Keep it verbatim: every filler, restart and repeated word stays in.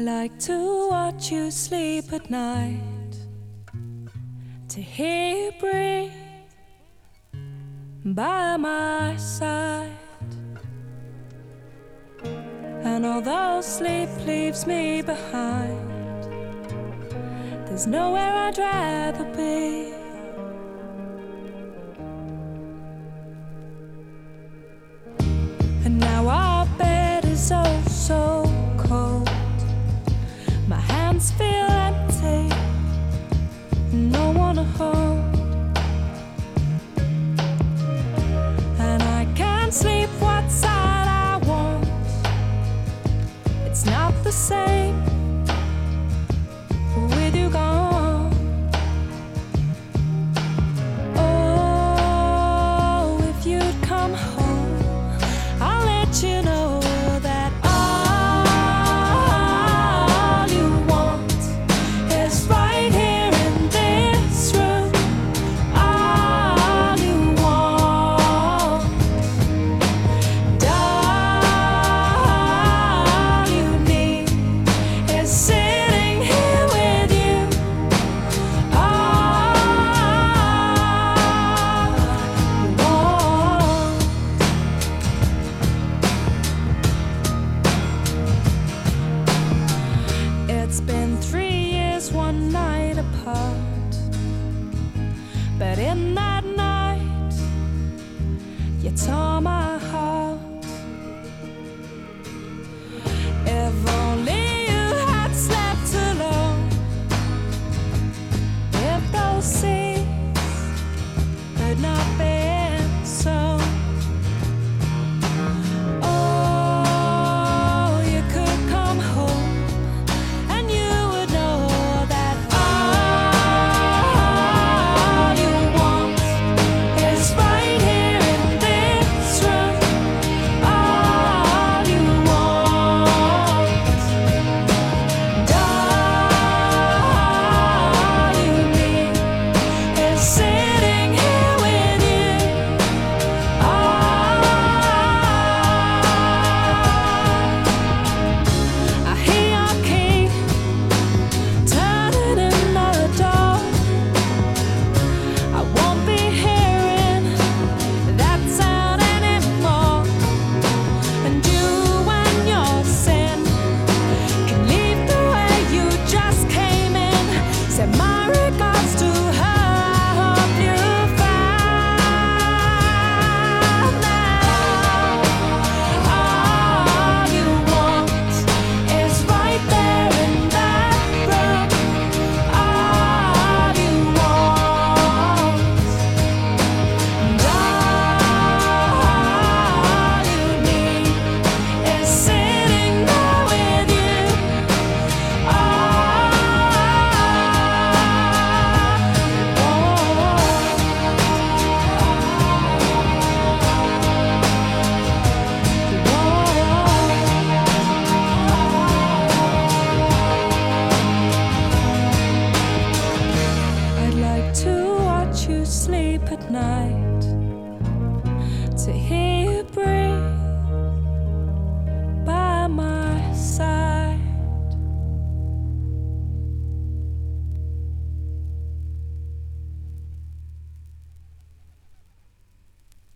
like to watch you sleep at night, to hear you breathe by my side. And although sleep leaves me behind, there's nowhere I'd rather be. And now our bed is oh so cold. My hands feel empty, no one to hold. And I can't sleep what side I want. It's not the same with you gone. Oh, if you'd come home, I'll let you know that all you want is right here in this room. All you want, all you need is sitting here with you. All you want. It's been three years, one night apart, but in that night you tore my